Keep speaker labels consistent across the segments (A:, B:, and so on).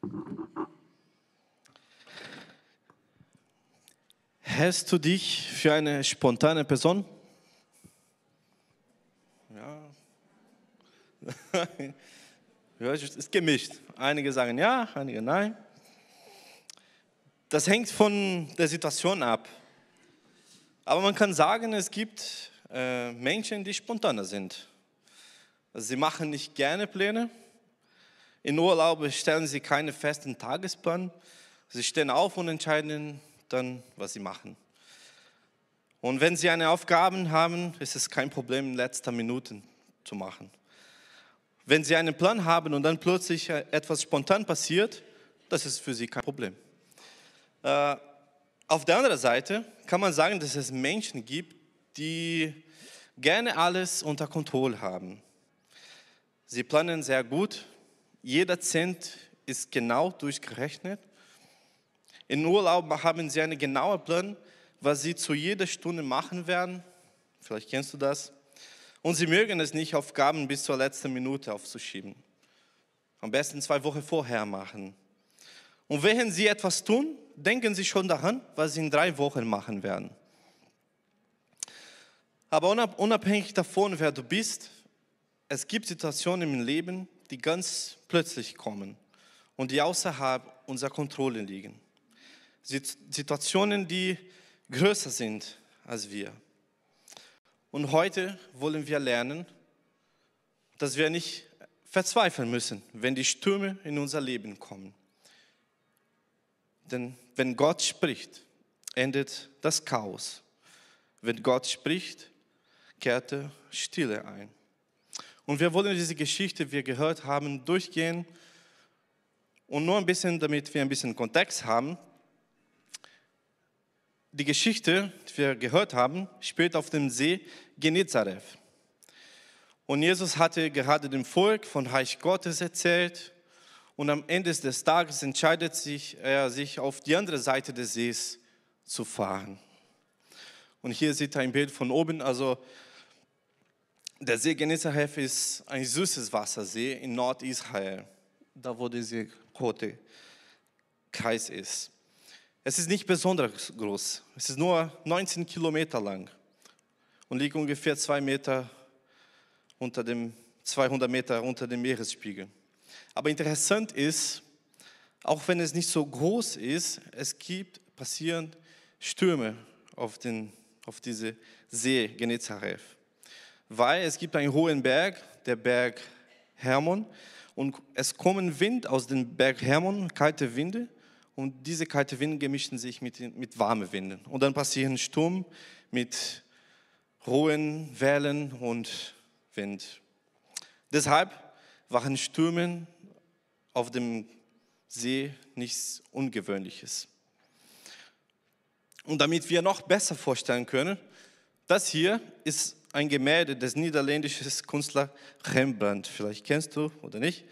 A: Hältst du dich für eine spontane Person? Ja. Ja, es ist gemischt. Einige sagen ja, einige nein. Das hängt von der Situation ab. Aber man kann sagen, es gibt Menschen, die spontaner sind. Also sie machen nicht gerne Pläne. In Urlaub stellen sie keine festen Tagesplan. Sie stehen auf und entscheiden dann, was sie machen. Und wenn sie eine Aufgabe haben, ist es kein Problem, in letzter Minute zu machen. Wenn sie einen Plan haben und dann plötzlich etwas spontan passiert, das ist für sie kein Problem. Auf der anderen Seite kann man sagen, dass es Menschen gibt, die gerne alles unter Kontrolle haben. Sie planen sehr gut, jeder Cent ist genau durchgerechnet. In Urlaub haben sie einen genauen Plan, was sie zu jeder Stunde machen werden. Vielleicht kennst du das. Und sie mögen es nicht, Aufgaben bis zur letzten Minute aufzuschieben. Am besten 2 Wochen vorher machen. Und während sie etwas tun, denken sie schon daran, was sie in 3 Wochen machen werden. Aber unabhängig davon, wer du bist, es gibt Situationen im Leben, die ganz plötzlich kommen und die außerhalb unserer Kontrolle liegen. Situationen, die größer sind als wir. Und heute wollen wir lernen, dass wir nicht verzweifeln müssen, wenn die Stürme in unser Leben kommen. Denn wenn Gott spricht, endet das Chaos. Wenn Gott spricht, kehrte Stille ein. Und wir wollen diese Geschichte, die wir gehört haben, durchgehen. Und nur ein bisschen, damit wir ein bisschen Kontext haben. Die Geschichte, die wir gehört haben, spielt auf dem See Genezareth. Und Jesus hatte gerade dem Volk von Reich Gottes erzählt. Und am Ende des Tages entscheidet er sich auf die andere Seite des Sees zu fahren. Und hier sieht ihr ein Bild von oben. Also der See Genezareth ist ein süßes Wassersee in Nordisrael, da wo dieser rote Kreis ist. Es ist nicht besonders groß. Es ist nur 19 Kilometer lang und liegt ungefähr 200 Meter unter dem Meeresspiegel. Aber interessant ist, auch wenn es nicht so groß ist, passieren Stürme auf diese See Genezareth. Weil es gibt einen hohen Berg, der Berg Hermon, und es kommen Wind aus dem Berg Hermon, kalte Winde, und diese kalten Winde gemischten sich mit warmen Winden. Und dann passieren Sturm mit hohen Wellen und Wind. Deshalb waren Stürme auf dem See nichts Ungewöhnliches. Und damit wir noch besser vorstellen können, das hier ist ein Gemälde des niederländischen Künstlers Rembrandt. Vielleicht kennst du oder nicht.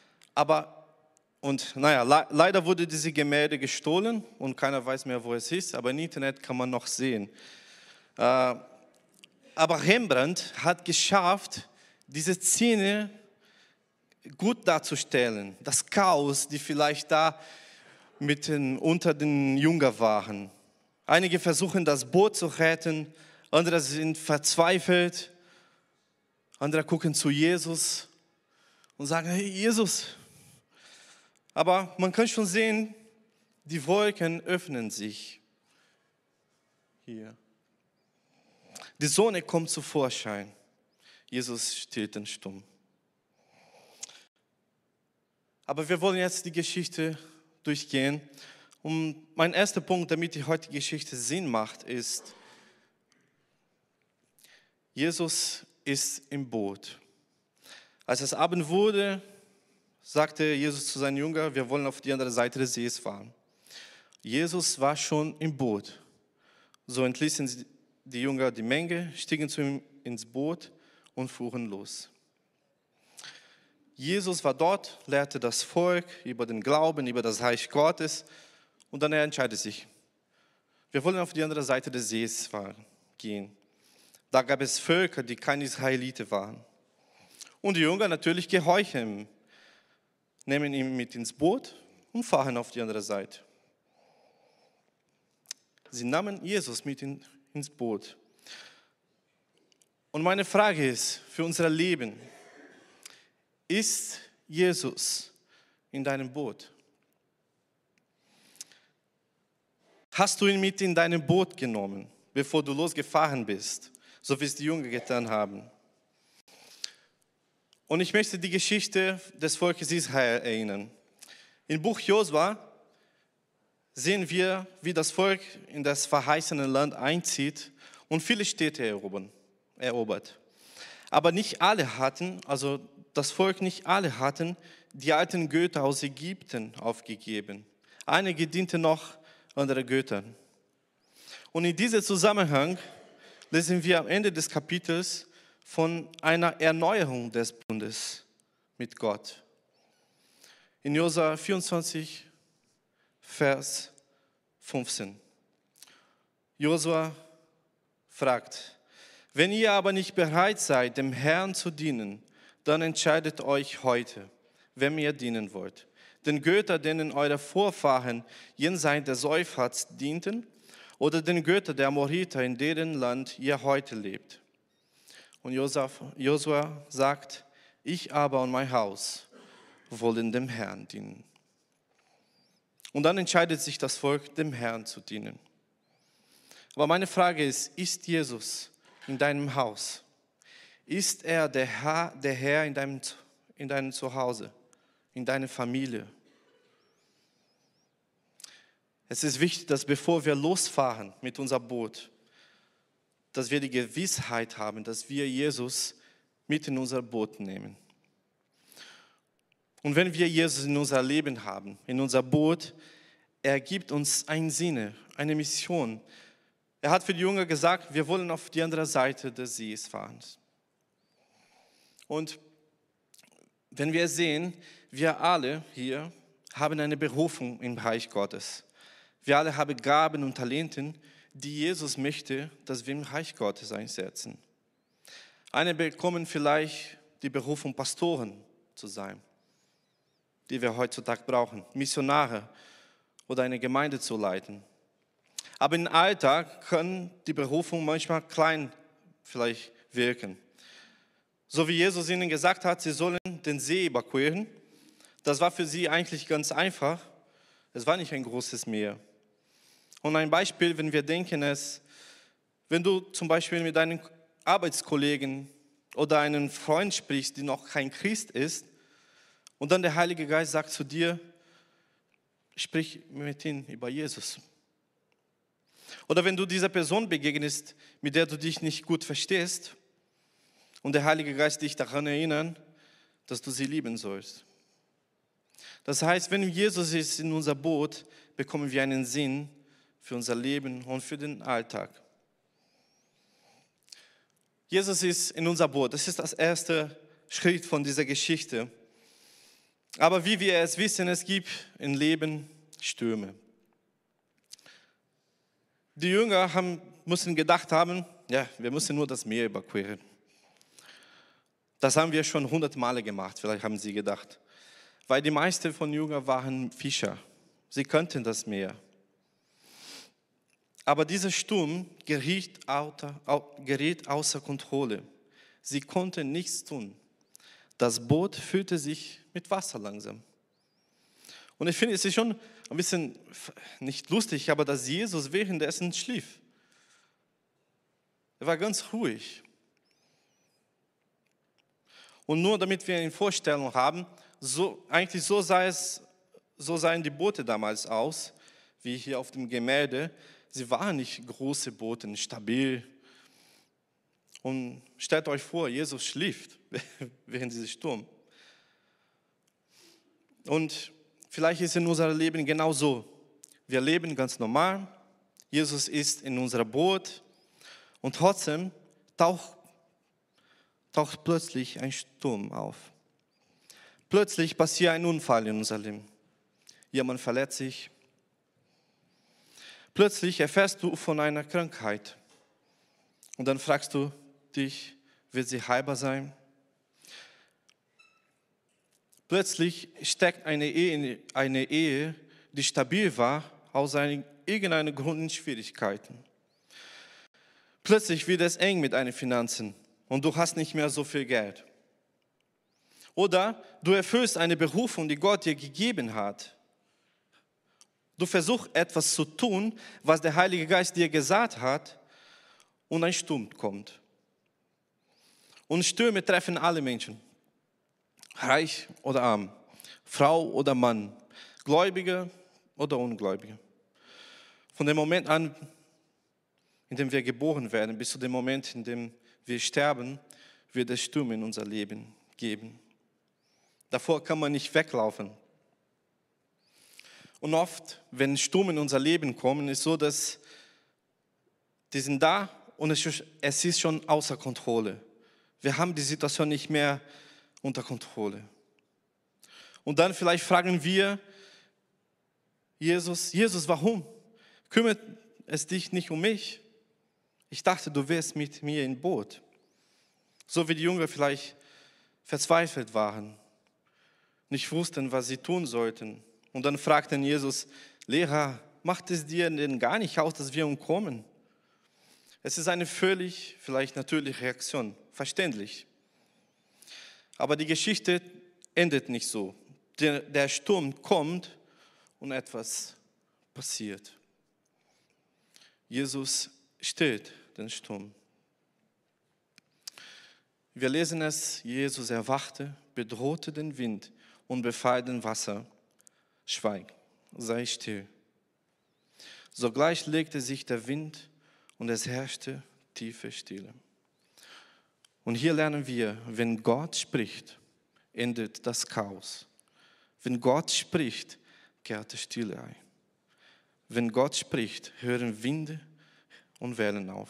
A: Leider wurde diese Gemälde gestohlen und keiner weiß mehr, wo es ist. Aber im Internet kann man noch sehen. Aber Rembrandt hat geschafft, diese Szene gut darzustellen. Das Chaos, die vielleicht da unter den Jüngern waren. Einige versuchen, das Boot zu retten. Andere sind verzweifelt. Andere gucken zu Jesus und sagen, hey Jesus. Aber man kann schon sehen, die Wolken öffnen sich. Hier. Die Sonne kommt zu Vorschein. Jesus steht dann stumm. Aber wir wollen jetzt die Geschichte durchgehen. Und mein erster Punkt, damit die heutige Geschichte Sinn macht, ist, Jesus ist im Boot. Als es Abend wurde, sagte Jesus zu seinen Jüngern, wir wollen auf die andere Seite des Sees fahren. Jesus war schon im Boot. So entließen die Jünger die Menge, stiegen zu ihm ins Boot und fuhren los. Jesus war dort, lehrte das Volk über den Glauben, über das Reich Gottes und dann entscheidet sich, wir wollen auf die andere Seite des Sees gehen. Da gab es Völker, die keine Israeliten waren. Und die Jünger natürlich gehorchen, nehmen ihn mit ins Boot und fahren auf die andere Seite. Sie nahmen Jesus mit ins Boot. Und meine Frage ist für unser Leben, ist Jesus in deinem Boot? Hast du ihn mit in deinem Boot genommen, bevor du losgefahren bist, so wie es die Jünger getan haben? Und ich möchte die Geschichte des Volkes Israel erinnern. Im Buch Josua sehen wir, wie das Volk in das verheißene Land einzieht und viele Städte erobert. Aber nicht alle hatten, also das Volk nicht alle hatten, die alten Götter aus Ägypten aufgegeben. Einige dienten noch anderen Göttern. Und in diesem Zusammenhang lesen wir am Ende des Kapitels von einer Erneuerung des Bundes mit Gott. In Josua 24, Vers 15. Josua fragt: Wenn ihr aber nicht bereit seid, dem Herrn zu dienen, dann entscheidet euch heute, wem ihr dienen wollt. Den Göttern, denen eure Vorfahren jenseits des Euphrat dienten, oder den Göttern der Amoriter, in deren Land ihr heute lebt. Und Josua sagt: Ich aber und mein Haus wollen dem Herrn dienen. Und dann entscheidet sich das Volk, dem Herrn zu dienen. Aber meine Frage ist Jesus in deinem Haus? Ist er der Herr in deinem Zuhause, in deiner Familie? Es ist wichtig, dass bevor wir losfahren mit unserem Boot, dass wir die Gewissheit haben, dass wir Jesus mit in unser Boot nehmen. Und wenn wir Jesus in unser Leben haben, in unser Boot, er gibt uns einen Sinn, eine Mission. Er hat für die Jünger gesagt, wir wollen auf die andere Seite des Sees fahren. Und wenn wir sehen, wir alle hier haben eine Berufung im Reich Gottes. Wir alle haben Gaben und Talente, die Jesus möchte, dass wir im Reich Gottes einsetzen. Einige bekommen vielleicht die Berufung, Pastoren zu sein, die wir heutzutage brauchen, Missionare oder eine Gemeinde zu leiten. Aber im Alltag kann die Berufung manchmal klein vielleicht wirken. So wie Jesus ihnen gesagt hat, sie sollen den See überqueren. Das war für sie eigentlich ganz einfach. Es war nicht ein großes Meer. Und ein Beispiel, wenn wir denken, ist, wenn du zum Beispiel mit deinen Arbeitskollegen oder einem Freund sprichst, der noch kein Christ ist, und dann der Heilige Geist sagt zu dir, sprich mit ihm über Jesus. Oder wenn du dieser Person begegnest, mit der du dich nicht gut verstehst, und der Heilige Geist dich daran erinnert, dass du sie lieben sollst. Das heißt, wenn Jesus ist in unser Boot, bekommen wir einen Sinn für unser Leben und für den Alltag. Jesus ist in unser Boot. Das ist das erste Schritt von dieser Geschichte. Aber wie wir es wissen, es gibt im Leben Stürme. Die Jünger müssen gedacht haben, ja, wir müssen nur das Meer überqueren. Das haben wir schon 100 Male gemacht, vielleicht haben sie gedacht. Weil die meisten von Jüngern waren Fischer. Sie kannten das Meer. Aber dieser Sturm geriet außer Kontrolle. Sie konnten nichts tun. Das Boot füllte sich mit Wasser langsam. Und ich finde, es ist schon ein bisschen, nicht lustig, aber dass Jesus währenddessen schlief. Er war ganz ruhig. Und nur damit wir eine Vorstellung haben, so sahen die Boote damals aus, wie hier auf dem Gemälde. Sie waren nicht große Boote, stabil. Und stellt euch vor, Jesus schlief während dieses Sturms. Und vielleicht ist in unserem Leben genauso. Wir leben ganz normal. Jesus ist in unserem Boot. Und trotzdem taucht plötzlich ein Sturm auf. Plötzlich passiert ein Unfall in unserem Leben. Jemand verletzt sich. Plötzlich erfährst du von einer Krankheit. Und dann fragst du dich, wird sie heilbar sein? Plötzlich steckt eine Ehe, die stabil war, aus irgendeinem Grund in Schwierigkeiten. Plötzlich wird es eng mit deinen Finanzen und du hast nicht mehr so viel Geld. Oder du erfüllst eine Berufung, die Gott dir gegeben hat. Du versuchst etwas zu tun, was der Heilige Geist dir gesagt hat, und ein Sturm kommt. Und Stürme treffen alle Menschen, reich oder arm, Frau oder Mann, Gläubige oder Ungläubige. Von dem Moment an, in dem wir geboren werden, bis zu dem Moment, in dem wir sterben, wird es Stürme in unser Leben geben. Davor kann man nicht weglaufen. Und oft, wenn Stürme in unser Leben kommen, ist es so, dass die sind da und es ist schon außer Kontrolle. Wir haben die Situation nicht mehr unter Kontrolle. Und dann vielleicht fragen wir Jesus, warum kümmert es dich nicht um mich? Ich dachte, du wärst mit mir im Boot. So wie die Jünger vielleicht verzweifelt waren, nicht wussten, was sie tun sollten. Und dann fragten Jesus, Lehrer, macht es dir denn gar nicht aus, dass wir umkommen? Es ist eine völlig, vielleicht natürliche Reaktion, verständlich. Aber die Geschichte endet nicht so. Der Sturm kommt und etwas passiert. Jesus stillt den Sturm. Wir lesen es, Jesus erwachte, bedrohte den Wind und befahl dem Wasser, schweig, sei still. Sogleich legte sich der Wind und es herrschte tiefe Stille. Und hier lernen wir, wenn Gott spricht, endet das Chaos. Wenn Gott spricht, kehrt die Stille ein. Wenn Gott spricht, hören Winde und Wellen auf.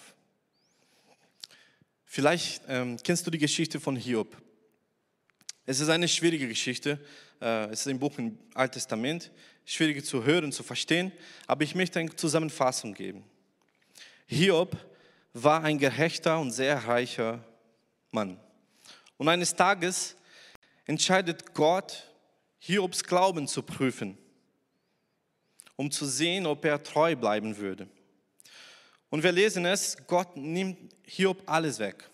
A: Vielleicht kennst du die Geschichte von Hiob. Es ist eine schwierige Geschichte. Es ist ein Buch im Alten Testament. Schwierig zu hören, zu verstehen. Aber ich möchte eine Zusammenfassung geben. Hiob war ein gerechter und sehr reicher Mann. Und eines Tages entscheidet Gott, Hiobs Glauben zu prüfen, um zu sehen, ob er treu bleiben würde. Und wir lesen es, Gott nimmt Hiob alles weg.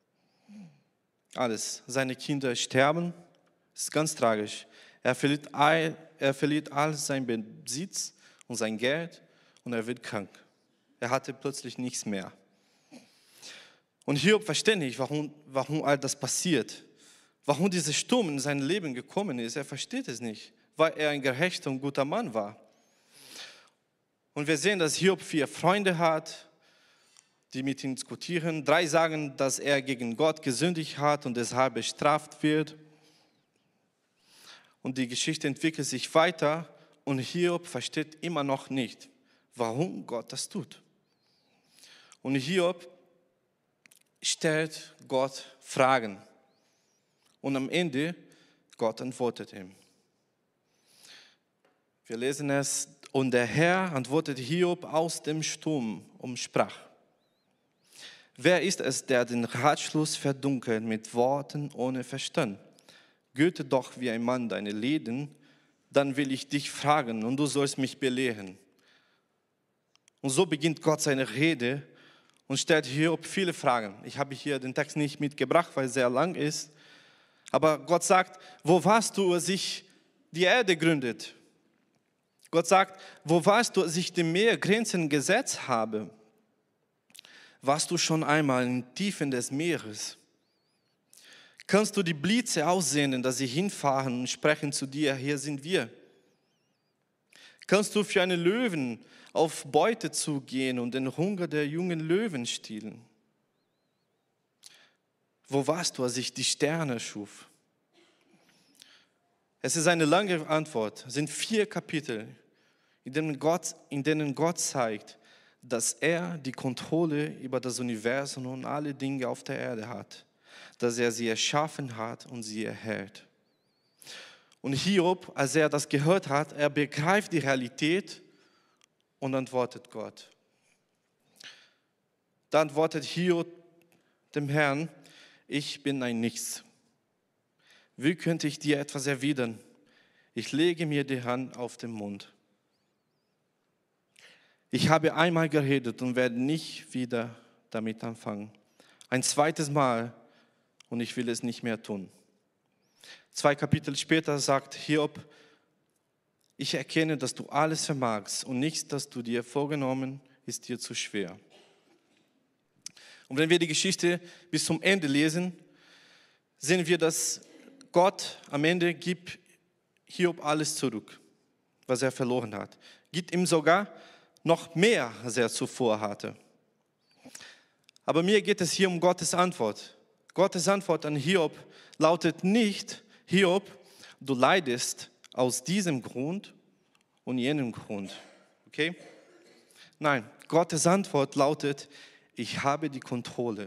A: Alles. Seine Kinder sterben, das ist ganz tragisch. Er verliert all sein Besitz und sein Geld und er wird krank. Er hatte plötzlich nichts mehr. Und Hiob versteht nicht, warum all das passiert. Warum dieser Sturm in sein Leben gekommen ist. Er versteht es nicht, weil er ein gerechter und guter Mann war. Und wir sehen, dass Hiob 4 Freunde hat, die mit ihm diskutieren. 3 sagen, dass er gegen Gott gesündigt hat und deshalb bestraft wird. Und die Geschichte entwickelt sich weiter und Hiob versteht immer noch nicht, warum Gott das tut. Und Hiob stellt Gott Fragen. Und am Ende, Gott antwortet ihm. Wir lesen es, und der Herr antwortete Hiob aus dem Sturm und sprach, wer ist es, der den Ratschluss verdunkelt mit Worten ohne Verstand? Gürte doch wie ein Mann deine Lenden, dann will ich dich fragen und du sollst mich belehren. Und so beginnt Gott seine Rede und stellt Hiob viele Fragen. Ich habe hier den Text nicht mitgebracht, weil es sehr lang ist. Aber Gott sagt, wo warst du, als ich die Erde gründet? Gott sagt, wo warst du, als ich dem Meer Grenzen gesetzt habe? Warst du schon einmal in den Tiefen des Meeres? Kannst du die Blitze aussehen, dass sie hinfahren und sprechen zu dir, hier sind wir? Kannst du für einen Löwen auf Beute zugehen und den Hunger der jungen Löwen stillen? Wo warst du, als ich die Sterne schuf? Es ist eine lange Antwort. Es sind 4 Kapitel, in denen Gott zeigt, dass er die Kontrolle über das Universum und alle Dinge auf der Erde hat. Dass er sie erschaffen hat und sie erhält. Und Hiob, als er das gehört hat, er begreift die Realität und antwortet Gott. Da antwortet Hiob dem Herrn, ich bin ein Nichts. Wie könnte ich dir etwas erwidern? Ich lege mir die Hand auf den Mund. Ich habe einmal geredet und werde nicht wieder damit anfangen. Ein zweites Mal und ich will es nicht mehr tun. 2 Kapitel später sagt Hiob, ich erkenne, dass du alles vermagst und nichts, das du dir vorgenommen, ist dir zu schwer. Und wenn wir die Geschichte bis zum Ende lesen, sehen wir, dass Gott am Ende gibt Hiob alles zurück, was er verloren hat. Gibt ihm sogar noch mehr, als er zuvor hatte. Aber mir geht es hier um Gottes Antwort. Gottes Antwort an Hiob lautet nicht, Hiob, du leidest aus diesem Grund und jenem Grund. Okay? Nein, Gottes Antwort lautet, ich habe die Kontrolle.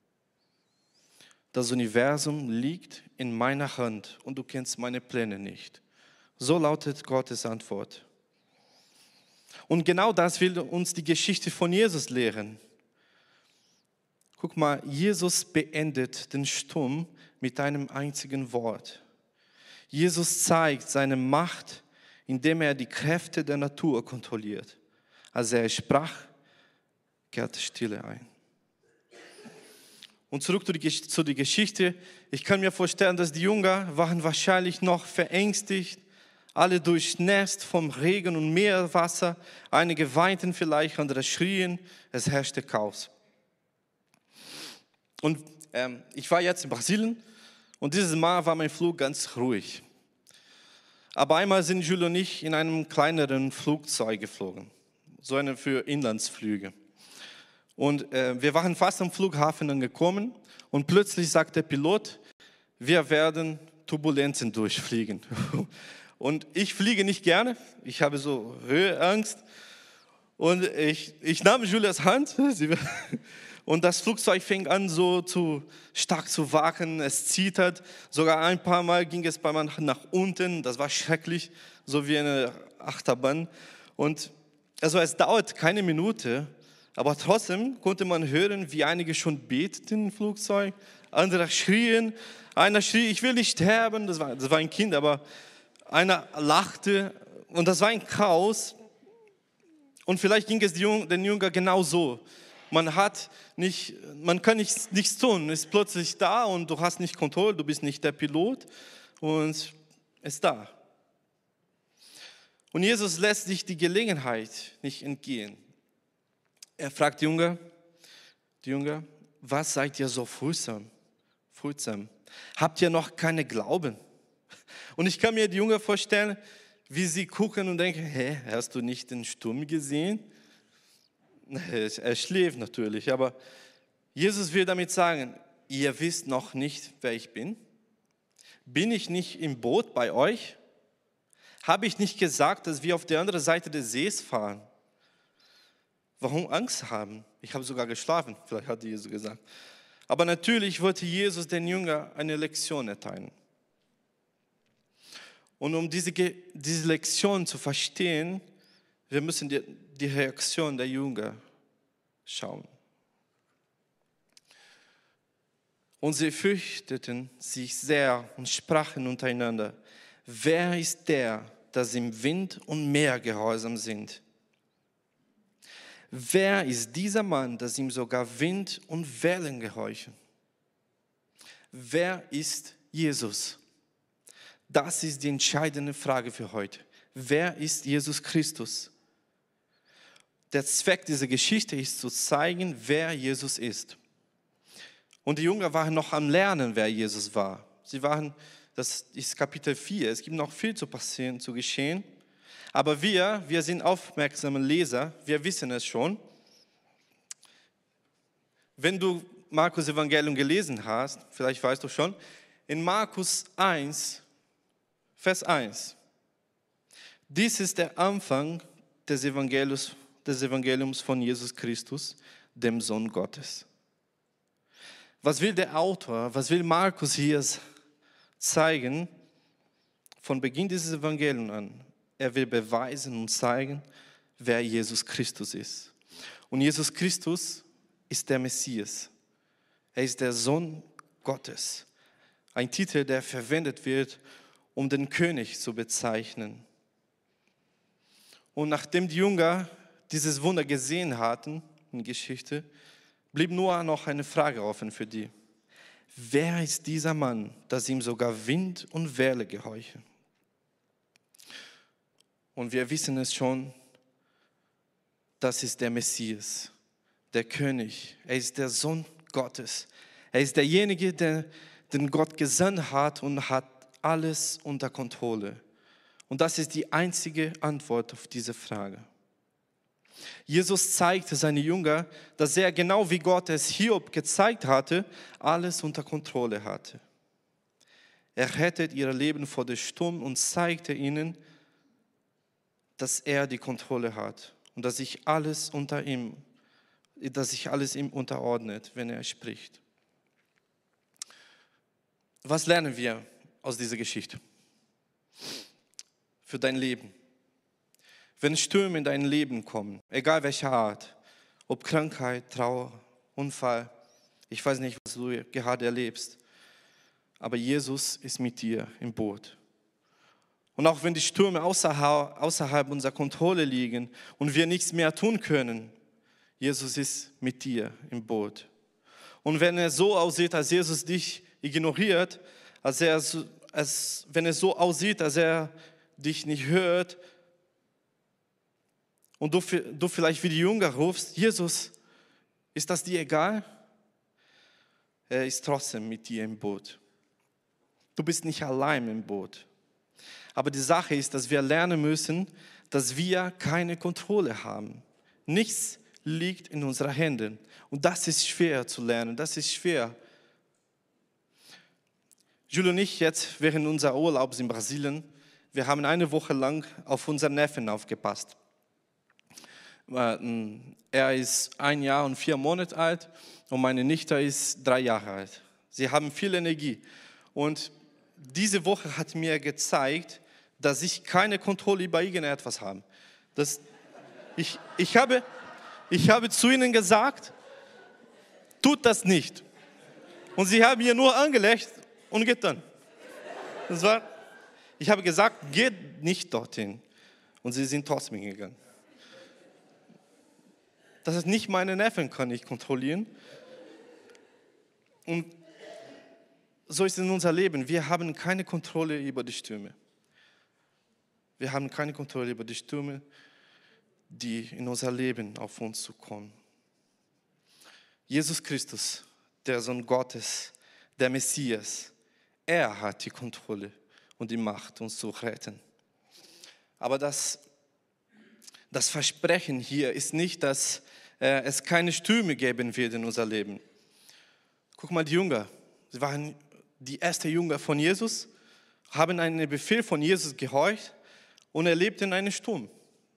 A: Das Universum liegt in meiner Hand und du kennst meine Pläne nicht. So lautet Gottes Antwort. Und genau das will uns die Geschichte von Jesus lehren. Guck mal, Jesus beendet den Sturm mit einem einzigen Wort. Jesus zeigt seine Macht, indem er die Kräfte der Natur kontrolliert. Als er sprach, kehrte Stille ein. Und zurück zu der Geschichte. Ich kann mir vorstellen, dass die Jünger waren wahrscheinlich noch verängstigt, alle durchnässt vom Regen und Meerwasser. Einige weinten vielleicht, andere schrien. Es herrschte Chaos. Und ich war jetzt in Brasilien und dieses Mal war mein Flug ganz ruhig. Aber einmal sind Jules und ich in einem kleineren Flugzeug geflogen, so eine für Inlandsflüge. Und wir waren fast am Flughafen angekommen und plötzlich sagt der Pilot, wir werden Turbulenzen durchfliegen. Und ich fliege nicht gerne, ich habe so Höheangst. Und ich nahm Julias Hand und das Flugzeug fing an so stark zu wackern, es zittert. Sogar ein paar Mal ging es bei mir nach unten, das war schrecklich, so wie eine Achterbahn. Und also es dauert keine Minute, aber trotzdem konnte man hören, wie einige schon beteten im Flugzeug, andere schrien, einer schrie, ich will nicht sterben, das war ein Kind, aber einer lachte und das war ein Chaos. Und vielleicht ging es den Jüngern genau so. Man kann nichts tun, ist plötzlich da und du hast nicht Kontrolle, du bist nicht der Pilot und ist da. Und Jesus lässt sich die Gelegenheit nicht entgehen. Er fragt die Jünger, was seid ihr so frühtsam? Habt ihr noch keine Glauben? Und ich kann mir die Jünger vorstellen, wie sie gucken und denken, hast du nicht den Sturm gesehen? Er schläft natürlich, aber Jesus will damit sagen, ihr wisst noch nicht, wer ich bin? Bin ich nicht im Boot bei euch? Habe ich nicht gesagt, dass wir auf der anderen Seite des Sees fahren? Warum Angst haben? Ich habe sogar geschlafen, vielleicht hat Jesus gesagt. Aber natürlich wollte Jesus den Jüngern eine Lektion erteilen. Und um diese Lektion zu verstehen, wir müssen die Reaktion der Jünger schauen. Und sie fürchteten sich sehr und sprachen untereinander, wer ist der, dass ihm Wind und Meer gehorsam sind? Wer ist dieser Mann, dass ihm sogar Wind und Wellen gehorchen? Wer ist Jesus? Das ist die entscheidende Frage für heute. Wer ist Jesus Christus? Der Zweck dieser Geschichte ist zu zeigen, wer Jesus ist. Und die Jünger waren noch am Lernen, wer Jesus war. Das ist Kapitel 4, es gibt noch viel zu passieren, zu geschehen. Aber wir sind aufmerksame Leser, wir wissen es schon. Wenn du Markus Evangelium gelesen hast, vielleicht weißt du schon, in Markus 1, Vers 1. Dies ist der Anfang des Evangeliums von Jesus Christus, dem Sohn Gottes. Was will der Autor, was will Markus hier zeigen von Beginn dieses Evangeliums an? Er will beweisen und zeigen, wer Jesus Christus ist. Und Jesus Christus ist der Messias. Er ist der Sohn Gottes. Ein Titel, der verwendet wird, um den König zu bezeichnen. Und nachdem die Jünger dieses Wunder gesehen hatten in Geschichte, blieb nur noch eine Frage offen für die. Wer ist dieser Mann, dass ihm sogar Wind und Welle gehorchen? Und wir wissen es schon, das ist der Messias, der König. Er ist der Sohn Gottes. Er ist derjenige, den Gott gesandt hat und hat alles unter Kontrolle. Und das ist die einzige Antwort auf diese Frage. Jesus zeigte seine Jünger, dass er genau wie Gott es Hiob gezeigt hatte, alles unter Kontrolle hatte. Er rettet ihr Leben vor dem Sturm und zeigte ihnen, dass er die Kontrolle hat und dass sich alles ihm unterordnet, wenn er spricht. Was lernen wir aus dieser Geschichte für dein Leben? Wenn Stürme in dein Leben kommen, egal welcher Art, ob Krankheit, Trauer, Unfall, ich weiß nicht, was du gerade erlebst, aber Jesus ist mit dir im Boot. Und auch wenn die Stürme außerhalb unserer Kontrolle liegen und wir nichts mehr tun können, Jesus ist mit dir im Boot. Und wenn es so aussieht, als Jesus dich ignoriert, wenn es so aussieht, als er dich nicht hört, und du vielleicht wie die Jünger rufst, Jesus, ist das dir egal? Er ist trotzdem mit dir im Boot. Du bist nicht allein im Boot. Aber die Sache ist, dass wir lernen müssen, dass wir keine Kontrolle haben. Nichts liegt in unseren Händen. Und das ist schwer zu lernen, das ist schwer. Jules und ich jetzt während unseres Urlaubs in Brasilien, wir haben eine Woche lang auf unseren Neffen aufgepasst. Er ist 1 Jahr und 4 Monate alt und meine Nichte ist 3 Jahre alt. Sie haben viel Energie. Und diese Woche hat mir gezeigt, dass ich keine Kontrolle über irgendetwas habe. Ich habe zu ihnen gesagt, tut das nicht. Und sie haben mir nur angelächelt und getan. Ich habe gesagt, geht nicht dorthin. Und sie sind trotzdem gegangen. Das ist nicht meine Neffen, kann ich kontrollieren. Und so ist es in unser Leben. Wir haben keine Kontrolle über die Stürme. Wir haben keine Kontrolle über die Stürme, die in unser Leben auf uns zukommen. Jesus Christus, der Sohn Gottes, der Messias, er hat die Kontrolle und die Macht, uns zu retten. Aber das Versprechen hier ist nicht, dass es keine Stürme geben wird in unser Leben. Guck mal, die Jünger, sie waren die ersten Jünger von Jesus, haben einen Befehl von Jesus gehorcht und erlebten einen Sturm.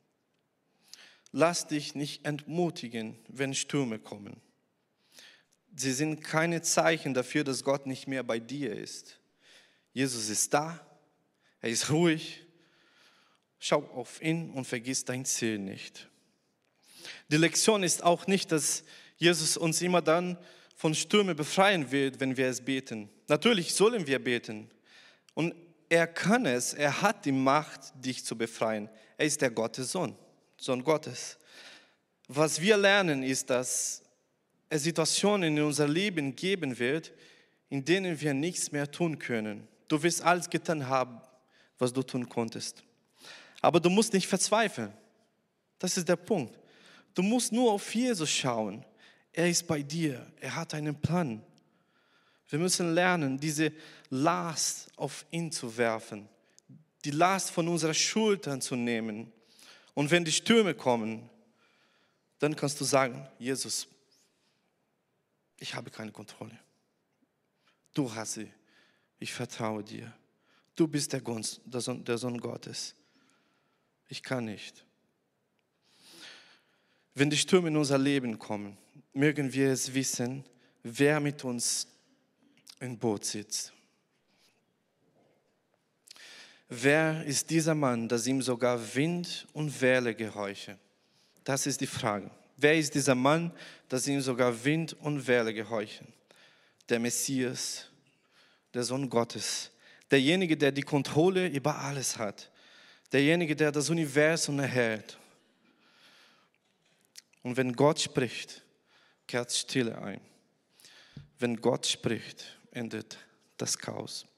A: Lass dich nicht entmutigen, wenn Stürme kommen. Sie sind keine Zeichen dafür, dass Gott nicht mehr bei dir ist. Jesus ist da, er ist ruhig. Schau auf ihn und vergiss dein Ziel nicht. Die Lektion ist auch nicht, dass Jesus uns immer dann von Stürmen befreien wird, wenn wir es beten. Natürlich sollen wir beten. Und er kann es, er hat die Macht, dich zu befreien. Er ist der Gottessohn, Sohn Gottes. Was wir lernen, ist, dass es Situationen in unser Leben geben wird, in denen wir nichts mehr tun können. Du wirst alles getan haben, was du tun konntest. Aber du musst nicht verzweifeln. Das ist der Punkt. Du musst nur auf Jesus schauen. Er ist bei dir. Er hat einen Plan. Wir müssen lernen, diese Last auf ihn zu werfen. Die Last von unseren Schultern zu nehmen. Und wenn die Stürme kommen, dann kannst du sagen, Jesus, ich habe keine Kontrolle. Du hast sie. Ich vertraue dir. Du bist der Sohn Gottes. Ich kann nicht. Wenn die Stürme in unser Leben kommen, mögen wir es wissen, wer mit uns im Boot sitzt. Wer ist dieser Mann, dass ihm sogar Wind und Welle gehorchen? Das ist die Frage. Wer ist dieser Mann, dass ihm sogar Wind und Welle gehorchen? Der Messias, der Sohn Gottes. Derjenige, der die Kontrolle über alles hat. Derjenige, der das Universum erhält. Und wenn Gott spricht, kehrt Stille ein. Wenn Gott spricht, endet das Chaos.